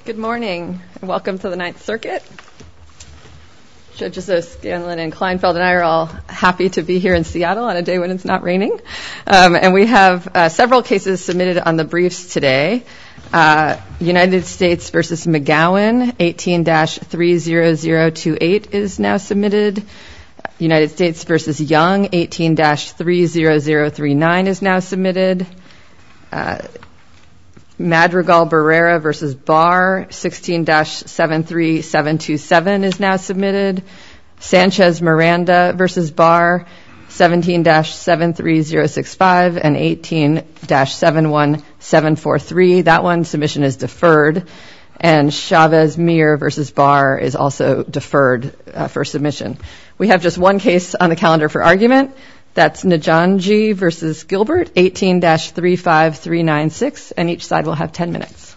Good morning, and welcome to the Ninth Circuit. Judges O'Scanlan and Kleinfeld and I are all happy to be here in Seattle on a day when it's not raining. And we have several cases submitted on the briefs today. United States v. McGowan, 18-30028 is now submitted. United States v. Young, 18-30039 is now submitted. Madrigal-Barrera v. Barr, 16-73727 is now submitted. Sanchez-Miranda v. Barr, 17-73065 and 18-71743. That one submission is deferred. And Chavez-Mir v. Barr is also deferred for submission. We have just one case on the calendar for argument. That's Njanji v. Gilbert, 18-35396, and each side will have 10 minutes.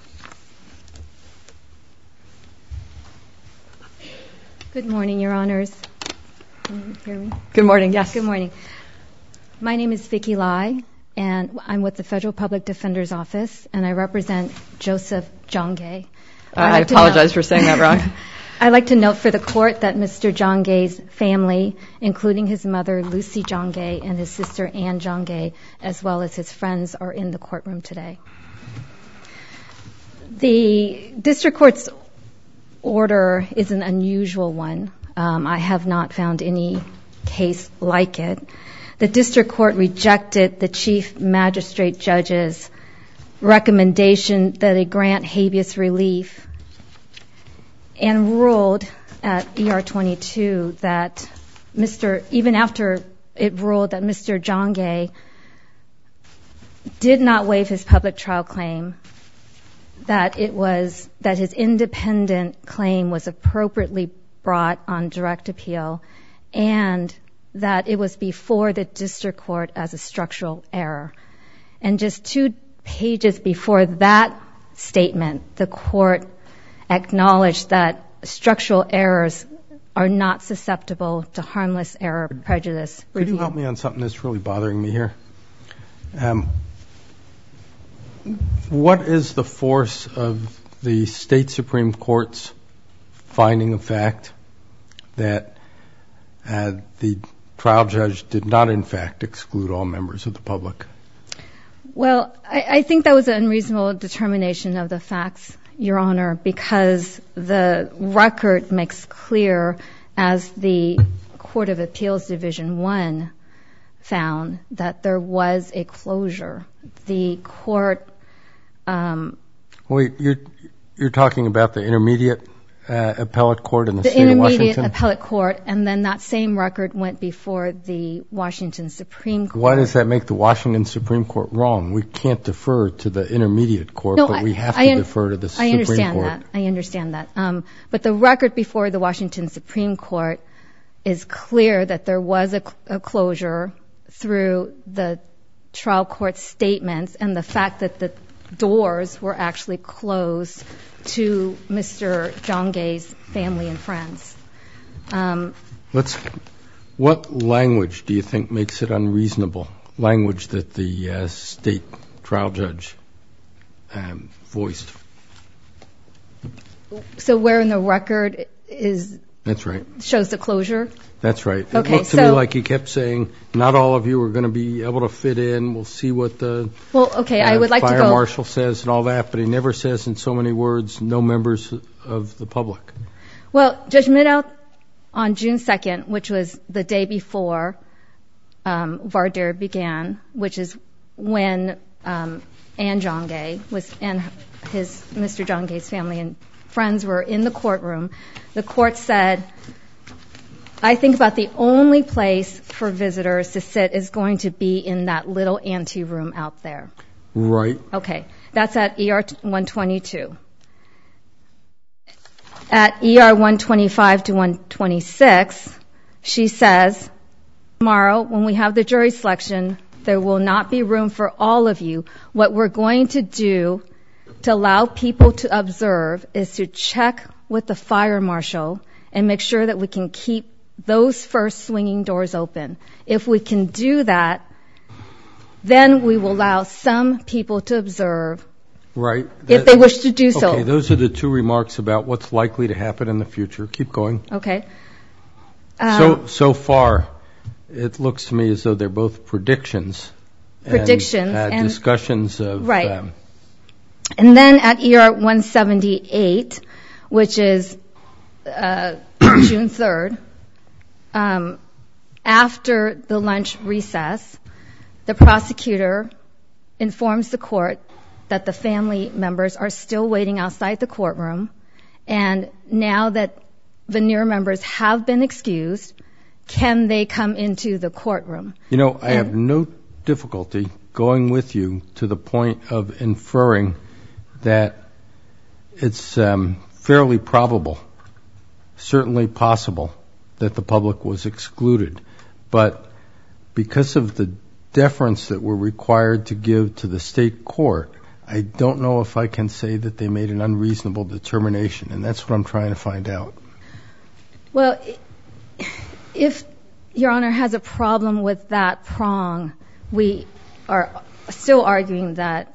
Good morning, Your Honors. Can you hear me? Good morning, yes. Good morning. My name is Vicki Lai, and I'm with the Federal Public Defender's Office, and I represent Joseph Jongay. I apologize for saying that wrong. I'd like to note for the Court that Mr. Jongay's family, including his mother, Lucy Jongay, and his sister, Ann Jongay, as well as his friends, are in the courtroom today. The District Court's order is an unusual one. I have not found any case like it. The District Court rejected the Chief Magistrate Judge's recommendation that it grant habeas relief and ruled at ER 22 that even after it ruled that Mr. Jongay did not waive his public trial claim, that his independent claim was appropriately brought on direct appeal, and that it was before the District Court as a structural error. And just 2 pages before that statement, the Court acknowledged that structural errors are not susceptible to harmless error prejudice review. Could you help me on something that's really bothering me here? What is the force of the State Supreme Court's finding of fact that the trial judge did not, in fact, exclude all members of the public? Well, I think that was an unreasonable determination of the facts, Your Honor, because the record makes clear, as the Court of Appeals Division 1 found, that there was a closure. The court... Wait, you're talking about the intermediate appellate court in the state of Washington? The intermediate appellate court, and then that same record went before the Washington Supreme Court. Why does that make the Washington Supreme Court wrong? We can't defer to the intermediate court, but we have to defer to the Supreme Court. I understand that. But the record before the Washington Supreme Court is clear that there was a closure through the trial court statements and the fact that the doors were actually closed to Mr. Jongay's family and friends. What language do you think makes it unreasonable? Language that the state trial judge voiced? So where in the record is... That's right. Shows the closure? That's right. Okay, it looked to me like he kept saying, not all of you are going to be able to fit in. We'll see what the fire marshal says and all that, but he never says in so many words, no members of the public. Well, Judge Middow, on June 2nd, which was the day before voir dire began, which is when Ann Jongay and Mr. Jongay's family and friends were in the courtroom, the court said, I think about the only place for visitors to sit is going to be in that little anteroom out there. Right. Okay. That's at ER 122. At ER 125 to 126, she says, tomorrow when we have the jury selection, there will not be room for all of you. What we're going to do to allow people to observe is to check with the fire marshal and make sure that we can keep those first swinging doors open. If we can do that, then we will allow some people to observe Right. if they wish to do so. Okay, those are the two remarks about what's likely to happen in the future. Keep going. Okay. So far, it looks to me as though they're both predictions. And discussions of... Right. And then at ER 178, which is June 3rd, after the lunch recess, the prosecutor informs the court that the family members are still waiting outside the courtroom, and now that veneer members have been excused, can they come into the courtroom? You know, I have no difficulty going with you to the point of inferring that it's fairly probable, certainly possible, that the public was excluded. But because of the deference that we're required to give to the state court, I don't know if I can say that they made an unreasonable determination, and that's what I'm trying to find out. Well, if Your Honor has a problem with that prong, we are still arguing that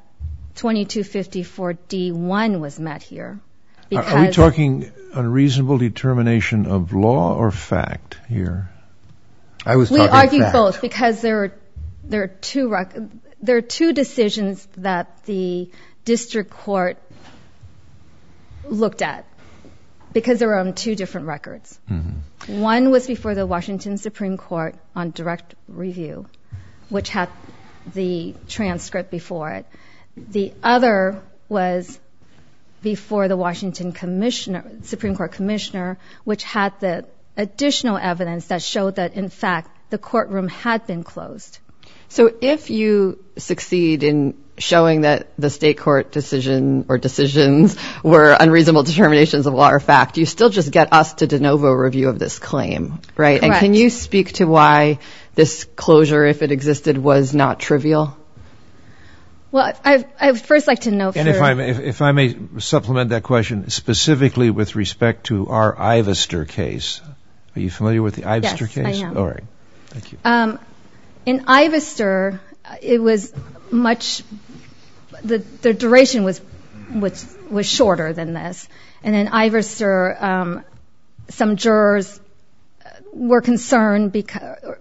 2254D1 was met here. Are we talking unreasonable determination of law or fact here? We argue both because there are two decisions that the district court looked at because they were on two different records. Mm-hmm. One was before the Washington Supreme Court on direct review, which had the transcript before it. The other was before the Washington Supreme Court Commissioner, which had the additional evidence that showed that, in fact, the courtroom had been closed. So if you succeed in showing that the state court decision or decisions were unreasonable determinations of law or fact, you still just get us to de novo review of this claim, right? Correct. And can you speak to why this closure, if it existed, was not trivial? Well, I would first like to know... And if I may supplement that question, specifically with respect to our Ivester case. Are you familiar with the Ivester case? Yes, I am. All right. Thank you. In Ivester, it was much... The duration was shorter than this. And in Ivester, some jurors were concerned because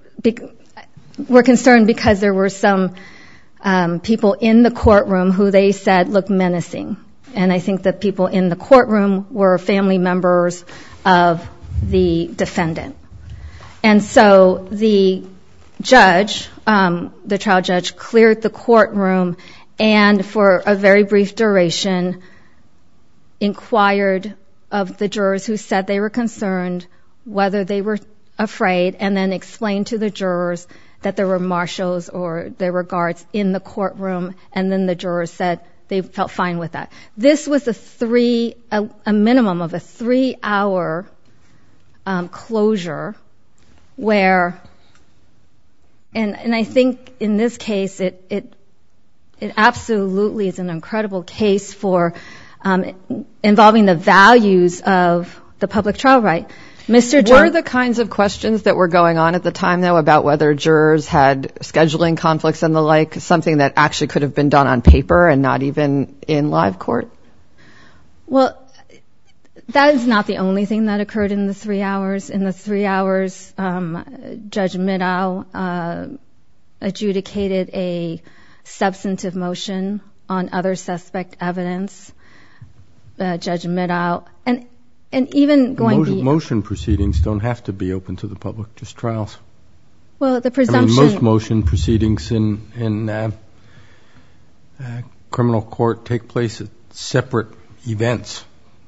there were some people in the courtroom who they said looked menacing. And I think that people in the courtroom were family members of the defendant. And so the judge, the trial judge, cleared the courtroom and for a very brief duration inquired of the jurors who said they were concerned, whether they were afraid, and then explained to the jurors that there were marshals or there were guards in the courtroom, and then the jurors said they felt fine with that. This was a minimum of a 3-hour closure where, and I think in this case it absolutely is an incredible case for involving the values of the public trial right. Were the kinds of questions that were going on at the time, though, about whether jurors had scheduling conflicts and the like, something that actually could have been done on paper and not even in live court? Well, that is not the only thing that occurred in the 3 hours. In the 3 hours, Judge Middow adjudicated a substantive motion on other suspect evidence. Judge Middow, and even going beyond... Motion proceedings don't have to be open to the public, just trials. Well, the presumption... most motion proceedings in criminal court take place at separate events.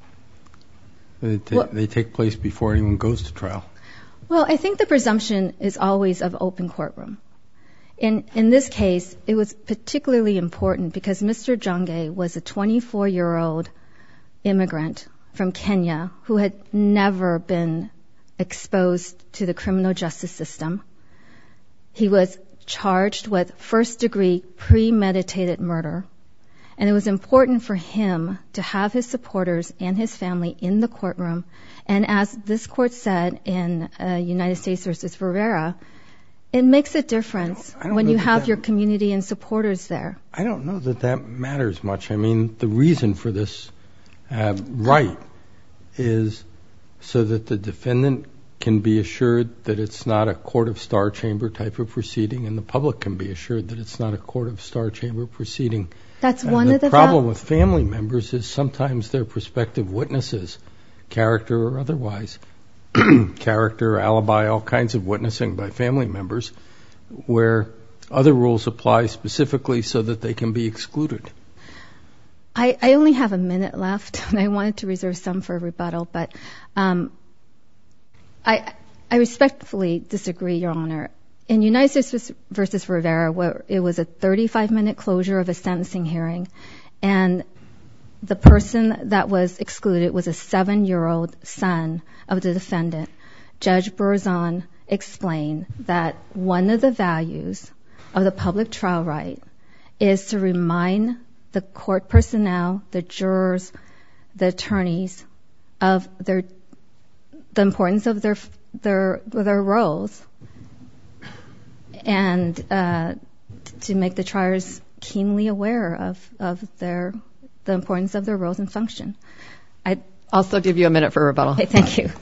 They take place before anyone goes to trial. Well, I think the presumption is always of open courtroom. In this case, it was particularly important because Mr. Jonge was a 24-year-old immigrant from Kenya who had never been exposed to the criminal justice system. He was charged with first-degree premeditated murder, and it was important for him to have his supporters and his family in the courtroom. And as this court said in United States v. Rivera, It makes a difference when you have your community and supporters there. I don't know that that matters much. I mean, the reason for this right is so that the defendant can be assured that it's not a court of star chamber type of proceeding, and the public can be assured that it's not a court of star chamber proceeding. That's one of the problem with family members is sometimes they're prospective witnesses, character or otherwise, character, alibi, all kinds of witnessing by family members, where other rules apply specifically so that they can be excluded. I only have a minute left, and I wanted to reserve some for rebuttal, but I respectfully disagree, Your Honor. In United States v. Rivera, where it was a 35-minute closure of a sentencing hearing, and the person that was excluded was a 7-year-old son of the defendant, Judge Berzon explained that one of the values of the public trial right is to remind the court personnel, the jurors, the attorneys, of the importance of their roles, and to make the triers keenly aware of the importance of their roles and function. I'd also give you a minute for rebuttal. Okay, thank you.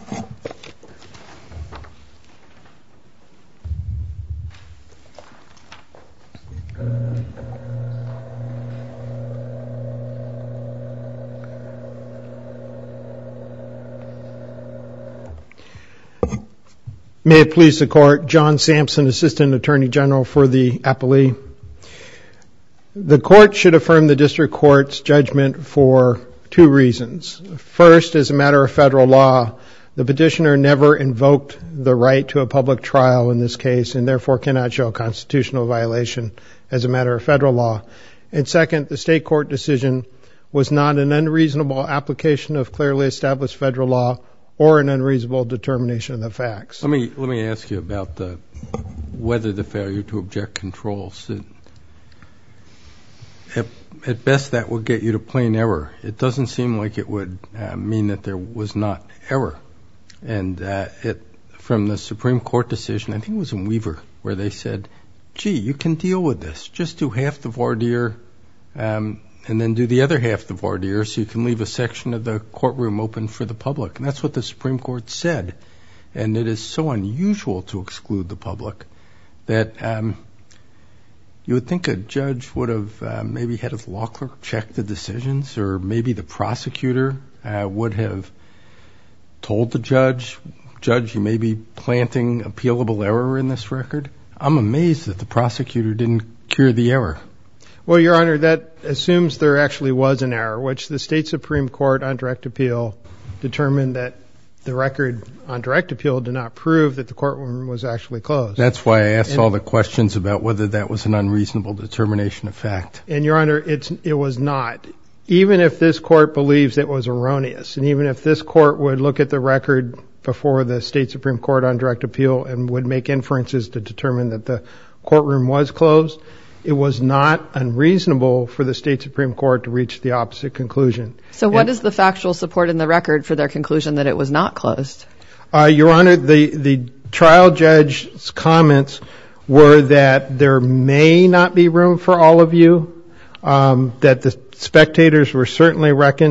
May it please the Court, John Sampson, Assistant Attorney General for the appellee. The Court should affirm the District Court's judgment for two reasons. First, as a matter of federal law, the petitioner never invoked the right to a public trial in this case and therefore cannot show a constitutional violation as a matter of federal law. And second, the state court decision was not an unreasonable application of clearly established federal law or an unreasonable determination of the facts. Let me ask you about whether the failure to object controls. At best, that would get you to plain error. It doesn't seem like it would mean that there was not error. And from the Supreme Court decision, I think it was in Weaver, where they said, gee, you can deal with this. Just do half the voir dire and then do the other half the voir dire so you can leave a section of the courtroom open for the public. And that's what the Supreme Court said. And it is so unusual to exclude the public that you would think a judge would have maybe had his law clerk check the decisions, or maybe the prosecutor would have told the judge, you may be planting appealable error in this record. I'm amazed that the prosecutor didn't cure the error. Well, Your Honor, that assumes there actually was an error, which the state Supreme Court on direct appeal determined that the record on direct appeal did not prove that the courtroom was actually closed. That's why I asked all the questions about whether that was an unreasonable determination of fact. And, Your Honor, it was not. Even if this court believes it was erroneous, and even if this court would look at the record before the state Supreme Court on direct appeal and would make inferences to determine that the courtroom was closed, it was not unreasonable for the state Supreme Court to reach the opposite conclusion. So what is the factual support in the record for their conclusion that it was not closed? Your Honor, the trial judge's comments were that there may not be room for all of you, that the spectators were certainly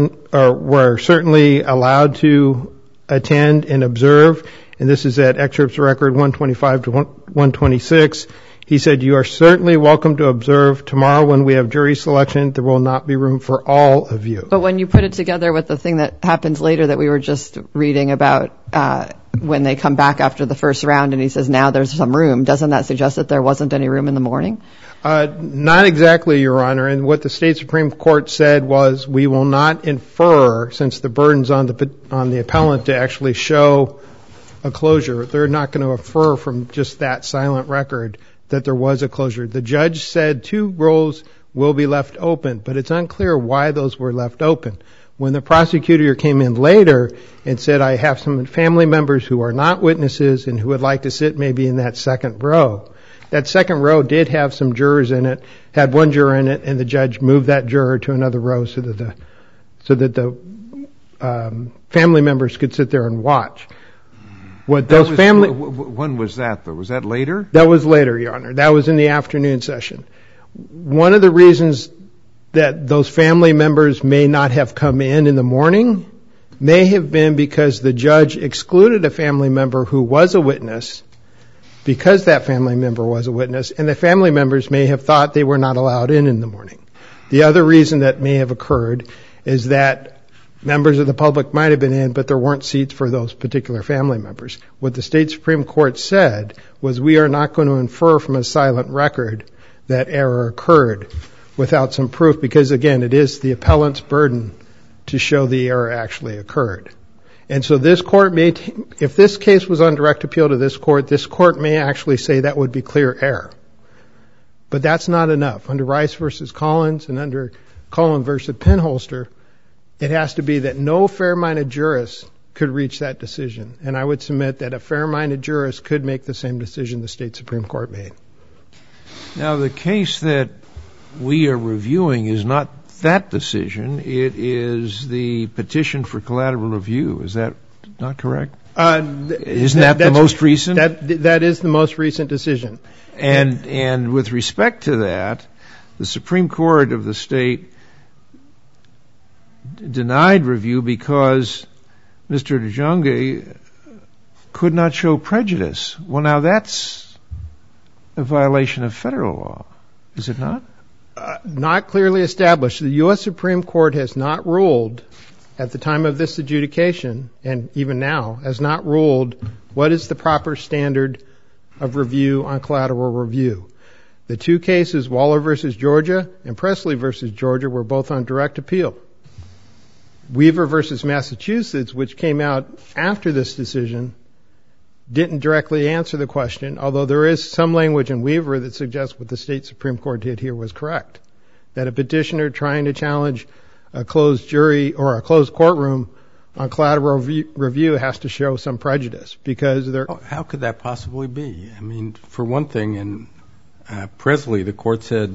allowed to attend and observe, and this is at excerpts of record 125 to 126. He said, you are certainly welcome to observe. Tomorrow when we have jury selection, there will not be room for all of you. But when you put it together with the thing that happens later that we were just reading about when they come back after the first round and he says, now there's some room, doesn't that suggest that there wasn't any room in the morning? Not exactly, Your Honor. And what the state Supreme Court said was, we will not infer, since the burden's on the appellant to actually show a closure, they're not going to infer from just that silent record that there was a closure. The judge said 2 rows will be left open, but it's unclear why those were left open. When the prosecutor came in later and said, I have some family members who are not witnesses and who would like to sit maybe in that second row, that second row did have some jurors in it, had 1 juror in it, and the judge moved that juror to another row so that the family members could sit there and watch. What those family... When was that, though? Was that later? That was later, Your Honor. That was in the afternoon session. One of the reasons that those family members may not have come in the morning may have been because the judge excluded a family member who was a witness because that family member was a witness, and the family members may have thought they were not allowed in the morning. The other reason that may have occurred is that members of the public might have been in, but there weren't seats for those particular family members. What the state Supreme Court said was we are not going to infer from a silent record that error occurred without some proof, because, again, it is the appellant's burden to show the error actually occurred. And so this court may, if this case was on direct appeal to this court may actually say that would be clear error. But that's not enough. Under Rice v. Collins and under Cullen v. Penholster, it has to be that no fair-minded jurist could reach that decision. And I would submit that a fair-minded jurist could make the same decision the state Supreme Court made. Now, the case that we are reviewing is not that decision. It is the petition for collateral review. Is that not correct? Isn't that the most recent? That is the most recent decision. And with respect to that, the Supreme Court of the state denied review because Mr. DeJonge could not show prejudice. Well, now that's a violation of federal law, is it not? Not clearly established. The U.S. Supreme Court has not ruled at the time of this adjudication, and even now, has not ruled what is the proper standard of review on collateral review. The two cases, Waller v. Georgia and Presley v. Georgia, were both on direct appeal. Weaver v. Massachusetts, which came out after this decision, didn't directly answer the question, although there is some language in Weaver that suggests what the state Supreme Court did here was correct, that a petitioner trying to challenge a closed jury or a closed courtroom on collateral review has to show some prejudice because they're... How could that possibly be? I mean, for one thing, in Presley, the court said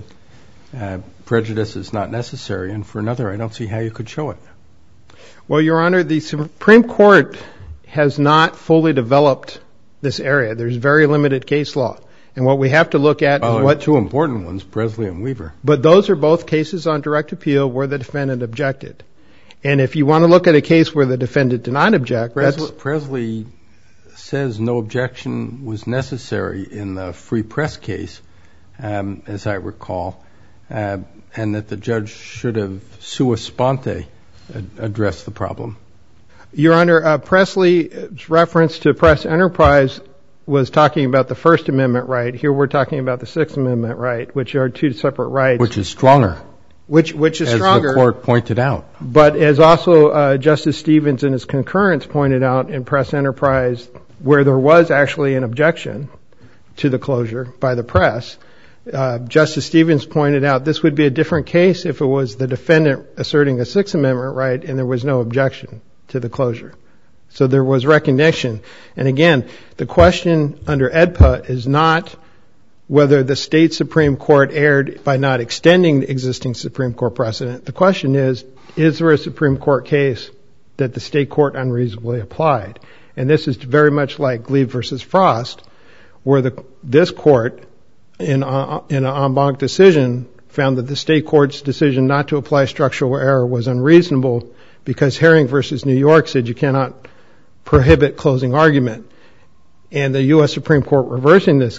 prejudice is not necessary, and for another, I don't see how you could show it. Well, Your Honor, the Supreme Court has not fully developed this area. There's very limited case law. And what we have to look at is what... Two important ones, Presley and Weaver. But those are both cases on direct appeal where the defendant objected. And if you want to look at a case where the defendant did not object... Presley says no objection was necessary in the free press case, as I recall, and that the judge should have sua sponte addressed the problem. Your Honor, Presley's reference to press enterprise was talking about the First Amendment right. Here we're talking about the Sixth Amendment right, which are two separate rights. Which is stronger. Which is stronger. As the court pointed out. But as also Justice Stevens in his concurrence pointed out in press enterprise, where there was actually an objection to the closure by the press, Justice Stevens pointed out this would be a different case if it was the defendant asserting a Sixth Amendment right and there was no objection to the closure. So there was recognition. And again, the question under AEDPA is not whether the state Supreme Court erred by not extending the existing Supreme Court precedent. The question is there a Supreme Court case that the state court unreasonably applied? And this is very much like Gleave v. Frost, where this court, in an en banc decision, found that the state court's decision not to apply structural error was unreasonable because Herring v. New York said you cannot prohibit closing argument. And the U.S. Supreme Court reversing this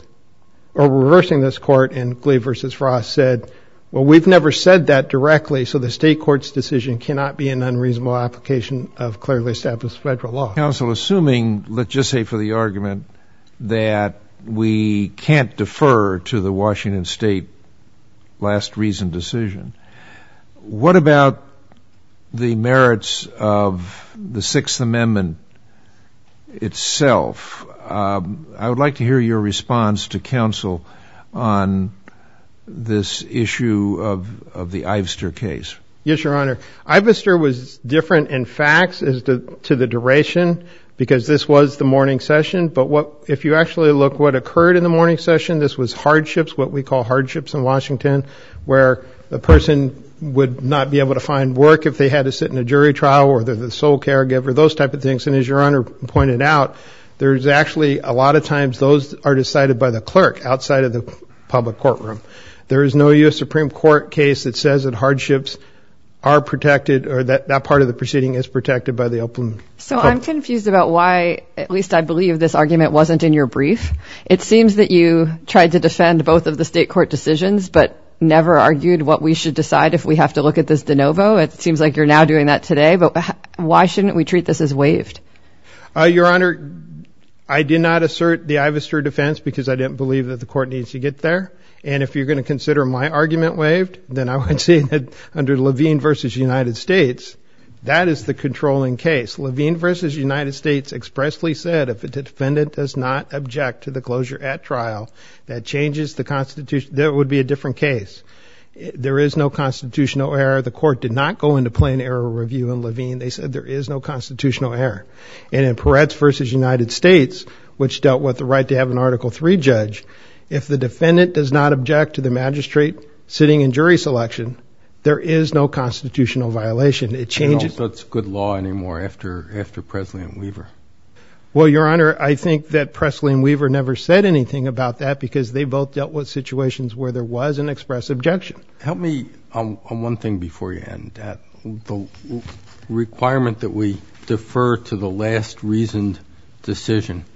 court in Gleave v. Frost said, well, we've never said that directly, so the state court's decision cannot be an unreasonable application of clearly established federal law. Counsel, assuming, let's just say for the argument, that we can't defer to the Washington State last reasoned decision, what about the merits of the Sixth Amendment itself? I would like to hear your response to counsel on this issue of the Ivester case. Yes, Your Honor. Ivester was different in facts as to the duration because this was the morning session. But if you actually look what occurred in the morning session, this was hardships, what we call hardships in Washington, where the person would not be able to find work if they had to sit in a jury trial or they're the sole caregiver, those type of things. And as Your Honor pointed out, There's actually a lot of times those are decided by the clerk outside of the public courtroom. There is no U.S. Supreme Court case that says that hardships are protected or that part of the proceeding is protected by the open. So I'm confused about why, at least I believe this argument wasn't in your brief. It seems that you tried to defend both of the state court decisions, but never argued what we should decide if we have to look at this de novo. It seems like you're now doing that today, but why shouldn't we treat this as waived? Your Honor, I did not assert the Ivester defense because I didn't believe that the court needs to get there. And if you're going to consider my argument waived, then I would say that under Levine versus United States, that is the controlling case. Levine versus United States expressly said if a defendant does not object to the closure at trial, that changes the Constitution. That would be a different case. There is no constitutional error. The court did not go into plain error review in Levine. They said there is no constitutional error. And in Peretz versus United States, which dealt with the right to have an Article III judge, if the defendant does not object to the magistrate sitting in jury selection, there is no constitutional violation. It changes. So it's good law anymore after Presley and Weaver. Well, Your Honor, I think that Presley and Weaver never said anything about that because they both dealt with situations where there was an express objection. Help me on one thing before you end. The requirement that we defer to the last reasoned decision.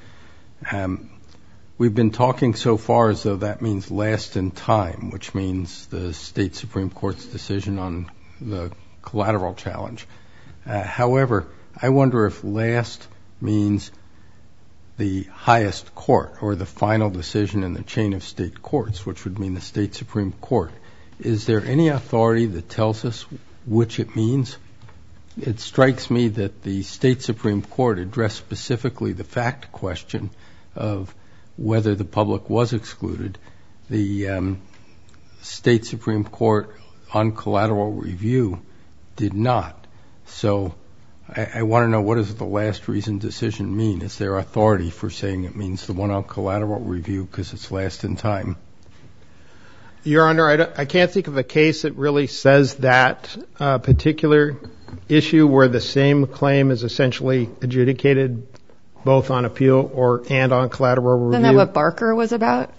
We've been talking so far as though that means last in time, which means the state Supreme Court's decision on the collateral challenge. However, I wonder if last means the highest court or the final decision in the chain of state courts, which would mean the state Supreme Court. Is there any authority that tells us which it means? It strikes me that the state Supreme Court addressed specifically the fact question of whether the public was excluded. The state Supreme Court on collateral review did not. So I want to know, what does the last reasoned decision mean? Is there authority for saying it means the one on collateral review because it's last in time? Your Honor, I can't think of a case that really says that particular issue where the same claim is essentially adjudicated both on appeal and on collateral review. Isn't that what Barker was about?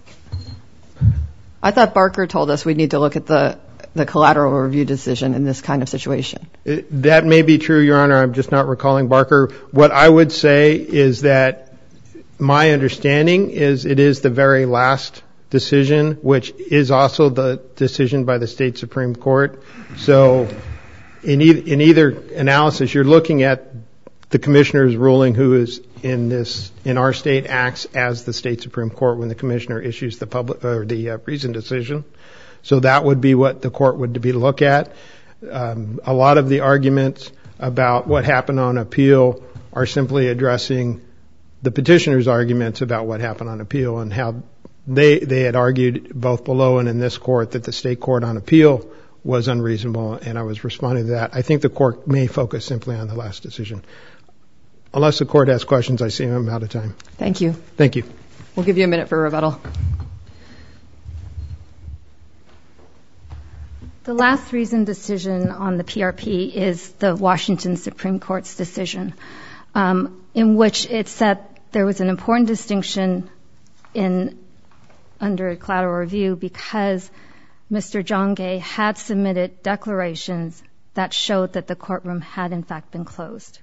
I thought Barker told us we need to look at the collateral review decision in this kind of situation. That may be true, Your Honor. I'm just not recalling Barker. What I would say is that my understanding is it is the very last decision, which is also the decision by the state Supreme Court. So in either analysis, you're looking at the commissioner's ruling, who is in our state acts as the state Supreme Court when the commissioner issues the public or the reasoned decision. So that would be what the court would be to look at. A lot of the arguments about what happened on appeal are simply addressing the petitioner's arguments about what happened on appeal and how they had argued both below and in this court that the state court on appeal was unreasonable, and I was responding to that. I think the court may focus simply on the last decision. Unless the court has questions, I see I'm out of time. Thank you. Thank you. We'll give you a minute for rebuttal. The last reasoned decision on the PRP is the Washington Supreme Court's decision, in which it said there was an important distinction under collateral review because Mr. John Gay had submitted declarations that showed that the courtroom had in fact been closed.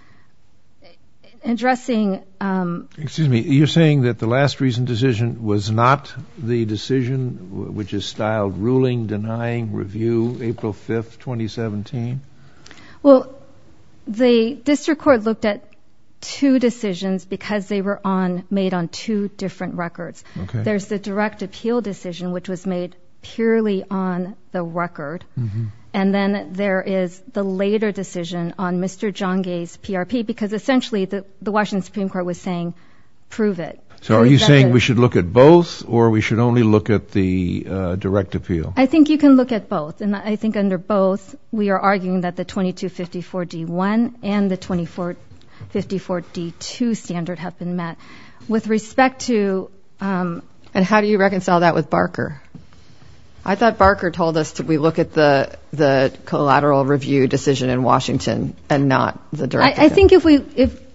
Excuse me, you're saying that the last reasoned decision was not the decision which is styled ruling denying review April 5th, 2017? Well, the district court looked at two decisions because they were made on two different records. Okay. There's the direct appeal decision, which was made purely on the record. Mm-hmm. And then there is the later decision on Mr. John Gay's PRP, because essentially the Washington Supreme Court was saying, prove it. So are you saying we should look at both, or we should only look at the direct appeal? I think you can look at both. And I think under both, we are arguing that the 2254D1 and the 2454D2 standard have been met. With respect to... and how do you reconcile that with Barker? I thought Barker told us we look at the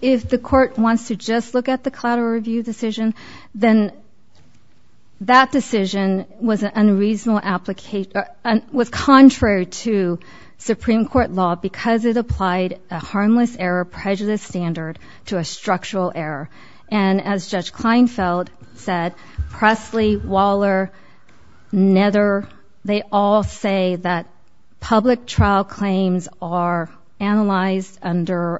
if the court wants to just look at the collateral review decision, then that decision was an unreasonable application, was contrary to Supreme Court law because it applied a harmless error prejudice standard to a structural error. And as Judge Kleinfeld said, Presley, Waller, Nether, they all say that public trial claims are analyzed under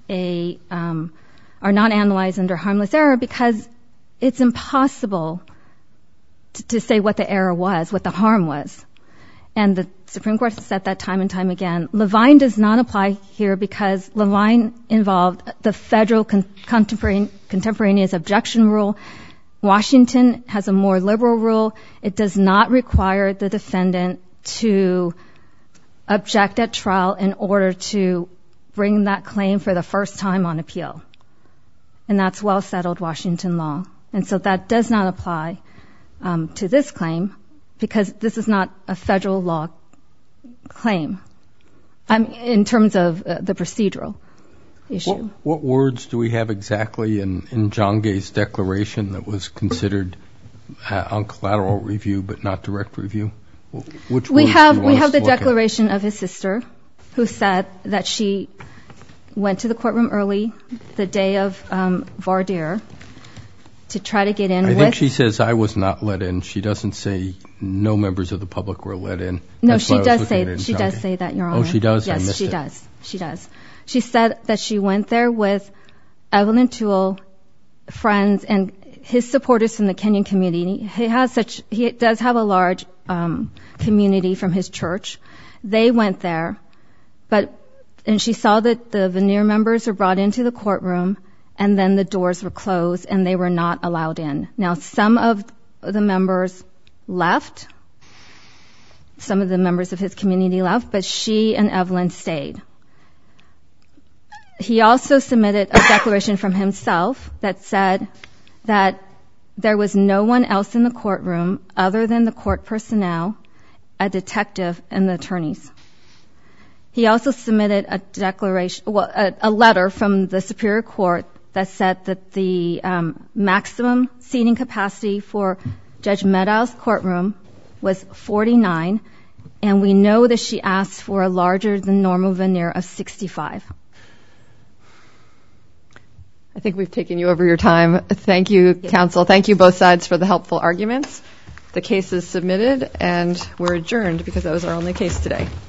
are not analyzed under harmless error because it's impossible to say what the error was, what the harm was. And the Supreme Court has said that time and time again. Levine does not apply here because Levine involved the federal contemporaneous objection rule. Washington has a more liberal rule. It does not require the defendant to object at trial in order to bring that claim for the first time on appeal. And that's well-settled Washington law. And so that does not apply to this claim because this is not a federal law claim in terms of the procedural issue. What words do we have exactly in John Gay's declaration that was considered on collateral review but not direct review? Which we words have do you want us to the look at? declaration of his sister who said that she went to the courtroom early the day of voir dire to try to get in. I think she says I was not let in. She doesn't say no members of the public were let in. No, That's she why I was does looking at it in say John Gay. say that, Your Honor. Oh, she does? Yes, I missed she it. does. She does. She said that she went there with Evelyn Toole, friends, and his supporters from the Kenyan community. He does have a large community from his church. They went there, and she saw that the veneer members were brought into the courtroom, and then the doors were closed, and they were not allowed in. Now, some of the members left. Some of the members of his community left, but she and Evelyn stayed. He also submitted a declaration from himself that said that there was no one else in the courtroom other than the court personnel, a detective, and the attorneys. He also submitted a declaration, a letter from the Superior Court that said that the maximum seating capacity for Judge Meadow's courtroom was 49, and we know that she asked for a larger than normal veneer of 65. I think we've taken you over your time. Thank you, counsel. Thank you, both sides, for the helpful arguments. The case is submitted, and we're adjourned because that was our only case today.